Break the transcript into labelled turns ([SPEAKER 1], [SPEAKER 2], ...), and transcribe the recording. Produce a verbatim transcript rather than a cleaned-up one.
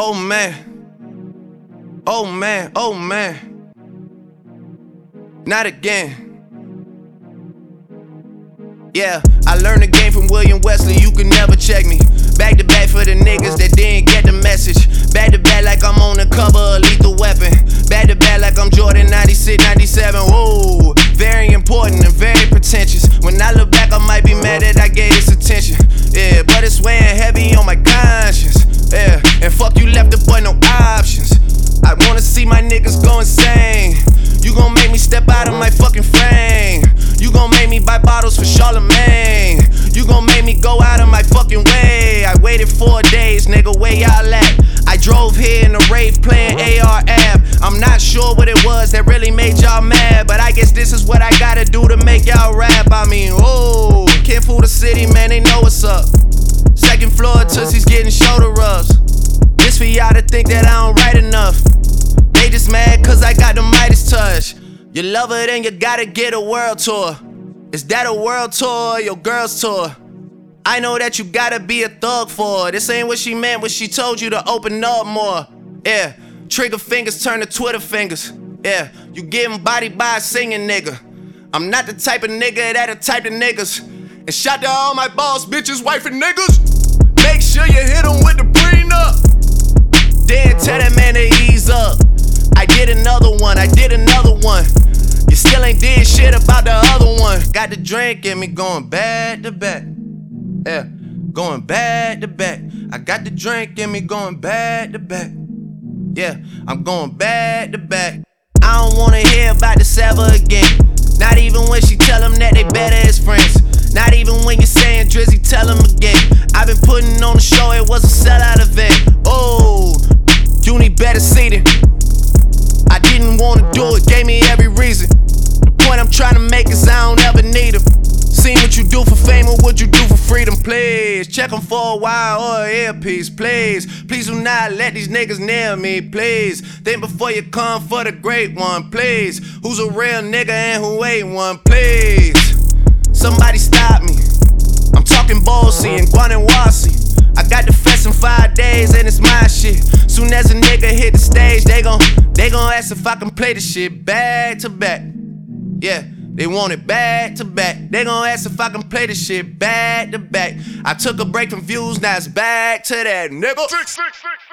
[SPEAKER 1] Oh man, oh man, oh man, not again. Yeah, I learned the game from William Wesley, you can never check me. Back to back for the niggas that didn't get the message. Back to back like I'm on the cover of Lethal Weapon. Back to back like I'm Jordan ninety-six, ninety-seven. Whoa, very important and very pretentious. When I look back, I might be mad that I gave this attention. Yeah, but it's weighing heavy on my conscience. Yeah, and fuck you left the boy no options. I wanna see my niggas go insane. You gon' make me step out of my fucking frame. You gon' make me buy bottles for Charlemagne. You gon' make me go out of my fucking way. I waited four days, nigga, where y'all at? I drove here in a rave playing A R ab. I'm not sure what it was that really made y'all mad, but I guess this is what I gotta do to make y'all rap. I mean, oh, can't fool the city, man, they know what's up. Second floor, Tootsie's getting shoulder rubs. This for y'all to think that I don't write enough. They just mad cause I got the Midas touch. You love her, then you gotta get a world tour. Is that a world tour or your girl's tour? I know that you gotta be a thug for her. This ain't what she meant when she told you to open up more. Yeah, trigger fingers turn to Twitter fingers. Yeah, you getting bodied by a singing nigga. I'm not the type of nigga that'll type of niggas. And shout to all my boss bitches, wife and niggas. Make sure you hit them with the prenup. Then tell that man to ease up. I did another one, I did another one. You still ain't did shit about the other one. Got the drink in me going back to back. Yeah, going back to back. I got the drink in me going back to back. Yeah, I'm going back to back. I don't wanna hear about this ever again. Not even when she tell them that they better as friends. Not even when you're saying Drizzy, tell them again. I've been putting on the show, it was a sellout event. Oh, you need better seating. I didn't wanna do it, gave me every reason. The point I'm trying to make is I don't ever need them. Seen what you do for fame or what you do for freedom, please. Check them for a while or an earpiece, please. Please do not let these niggas near me, please. Think before you come for the great one, please. Who's a real nigga and who ain't one, please. Somebody stop me. I'm talking Bossy and Guanawasi. I got the fest in five days and it's my shit. Soon as a nigga hit the stage, they gon' they gon' ask if I can play the shit back to back. Yeah, they want it back to back. They gon' ask if I can play the shit back to back. I took a break from views, now it's back to that, nigga.